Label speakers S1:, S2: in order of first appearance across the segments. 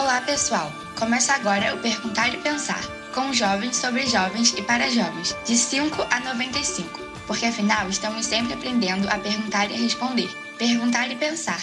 S1: Olá, pessoal! Começa agora o Perguntar e Pensar, com jovens sobre jovens e para jovens, de 5 a 95, porque afinal estamos sempre aprendendo a perguntar e a responder. Perguntar e Pensar.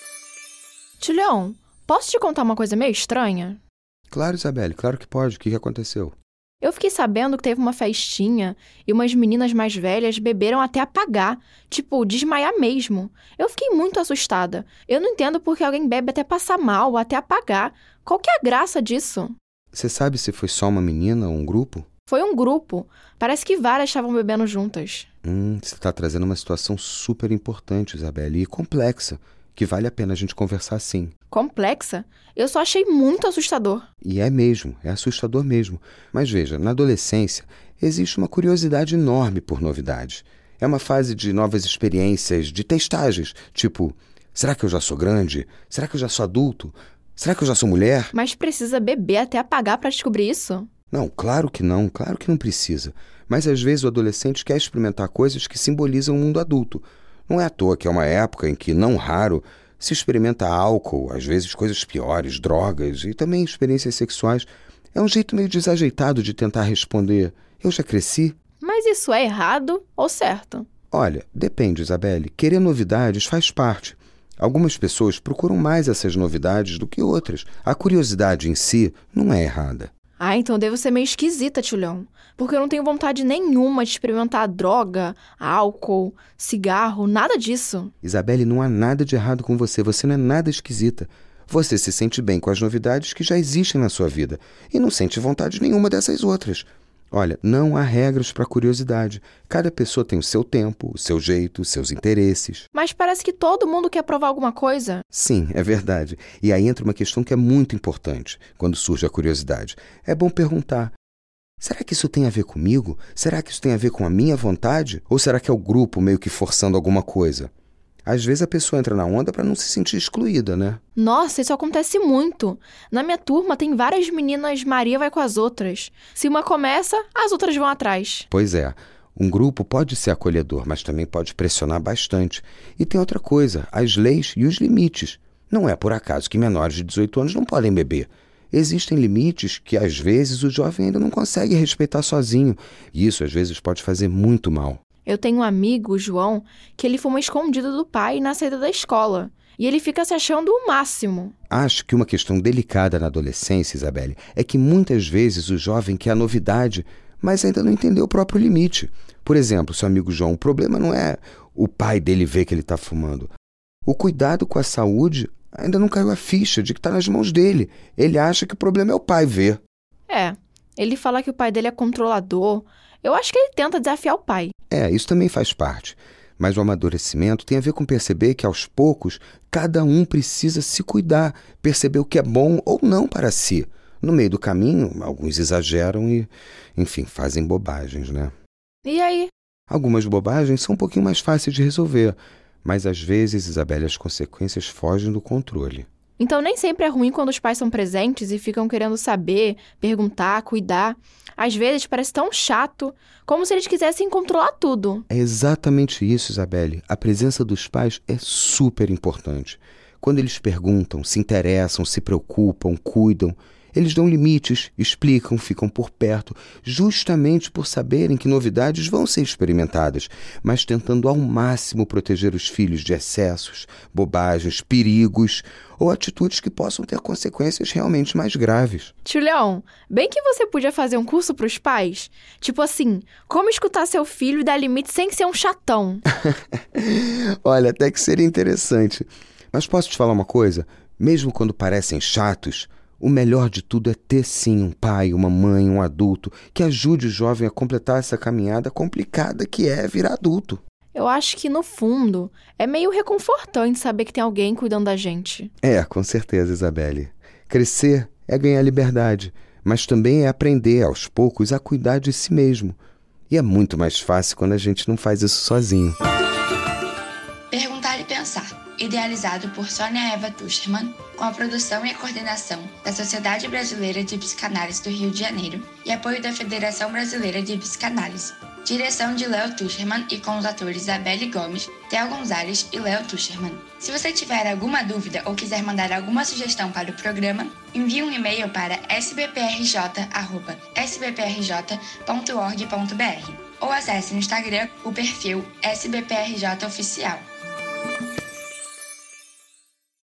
S2: Julião, posso te contar uma coisa meio estranha?
S3: Claro, Isabelle, claro que pode. O que aconteceu?
S2: Eu fiquei sabendo que teve uma festinha e umas meninas mais velhas beberam até apagar, tipo, desmaiar mesmo. Eu fiquei muito assustada. Eu não entendo por que alguém bebe até passar mal, até apagar. Qual que é a graça disso?
S3: Você sabe se foi só uma menina ou um grupo?
S2: Foi um grupo. Parece que várias estavam bebendo juntas.
S3: Você está trazendo uma situação super importante, Isabelle, e complexa, que vale a pena a gente conversar sim.
S2: Complexa? Eu só achei muito assustador.
S3: E é mesmo, é assustador mesmo. Mas veja, na adolescência existe uma curiosidade enorme por novidades. É uma fase de novas experiências, de testagens, tipo, será que eu já sou grande? Será que eu já sou adulto? Será que eu já sou mulher?
S2: Mas precisa beber até apagar para descobrir isso?
S3: Não, claro que não precisa. Mas às vezes o adolescente quer experimentar coisas que simbolizam o mundo adulto. Não é à toa que é uma época em que, não raro, se experimenta álcool, às vezes coisas piores, drogas e também experiências sexuais. É um jeito meio desajeitado de tentar responder, eu já cresci?
S2: Mas isso é errado ou certo?
S3: Olha, depende, Isabelle. Querer novidades faz parte. Algumas pessoas procuram mais essas novidades do que outras. A curiosidade em si não é errada.
S2: Ah, então eu devo ser meio esquisita, Julião. Porque eu não tenho vontade nenhuma de experimentar droga, álcool, cigarro, nada disso.
S3: Isabelle, não há nada de errado com você. Você não é nada esquisita. Você se sente bem com as novidades que já existem na sua vida e não sente vontade nenhuma dessas outras. Olha, não há regras para curiosidade. Cada pessoa tem o seu tempo, o seu jeito, os seus interesses.
S2: Mas parece que todo mundo quer provar alguma coisa.
S3: Sim, é verdade. E aí entra uma questão que é muito importante quando surge a curiosidade. É bom perguntar, será que isso tem a ver comigo? Será que isso tem a ver com a minha vontade? Ou será que é o grupo meio que forçando alguma coisa? Às vezes a pessoa entra na onda para não se sentir excluída, né?
S2: Nossa, isso acontece muito. Na minha turma tem várias meninas Maria vai com as outras. Se uma começa, as outras vão atrás.
S3: Pois é. Um grupo pode ser acolhedor, mas também pode pressionar bastante. E tem outra coisa, as leis e os limites. Não é por acaso que menores de 18 anos não podem beber. Existem limites que, às vezes, o jovem ainda não consegue respeitar sozinho. E isso, às vezes, pode fazer muito mal.
S2: Eu tenho um amigo, o João, que ele fuma escondido do pai na saída da escola. E ele fica se achando o máximo.
S3: Acho que uma questão delicada na adolescência, Isabelle, é que muitas vezes o jovem quer a novidade, mas ainda não entendeu o próprio limite. Por exemplo, seu amigo João, o problema não é o pai dele ver que ele está fumando. O cuidado com a saúde ainda não caiu a ficha de que está nas mãos dele. Ele acha que o problema é o pai ver.
S2: Ele fala que o pai dele é controlador. Eu acho que ele tenta desafiar o pai.
S3: Isso também faz parte. Mas o amadurecimento tem a ver com perceber que, aos poucos, cada um precisa se cuidar, perceber o que é bom ou não para si. No meio do caminho, alguns exageram e, enfim, fazem bobagens, né?
S2: E aí?
S3: Algumas bobagens são um pouquinho mais fáceis de resolver, mas às vezes, Isabelle, as consequências fogem do controle.
S2: Então nem sempre é ruim quando os pais são presentes e ficam querendo saber, perguntar, cuidar. Às vezes parece tão chato, como se eles quisessem controlar tudo.
S3: É exatamente isso, Isabelle. A presença dos pais é super importante. Quando eles perguntam, se interessam, se preocupam, cuidam, eles dão limites, explicam, ficam por perto, justamente por saberem que novidades vão ser experimentadas, mas tentando ao máximo proteger os filhos de excessos, bobagens, perigos ou atitudes que possam ter consequências realmente mais graves.
S2: Julião, bem que você podia fazer um curso para os pais. Tipo assim, como escutar seu filho e dar limite sem ser um chatão.
S3: Olha, até que seria interessante. Mas posso te falar uma coisa? Mesmo quando parecem chatos, o melhor de tudo é ter sim um pai, uma mãe, um adulto que ajude o jovem a completar essa caminhada complicada que é virar adulto.
S2: Eu acho que, no fundo, é meio reconfortante saber que tem alguém cuidando da gente.
S3: Com certeza, Isabelle. Crescer é ganhar liberdade, mas também é aprender, aos poucos, a cuidar de si mesmo. E é muito mais fácil quando a gente não faz isso sozinho.
S1: Perguntar e Pensar, idealizado por Sônia Eva Tusterman, com a produção e a coordenação da Sociedade Brasileira de Psicanálise do Rio de Janeiro e apoio da Federação Brasileira de Psicanálise. Direção de Léo Tuscherman e com os atores Isabelle Gomes, Theo Gonzalez e Léo Tuscherman. Se você tiver alguma dúvida ou quiser mandar alguma sugestão para o programa, envie um e-mail para sbprj@sbprj.org.br ou acesse no Instagram o perfil SBPRJ Oficial.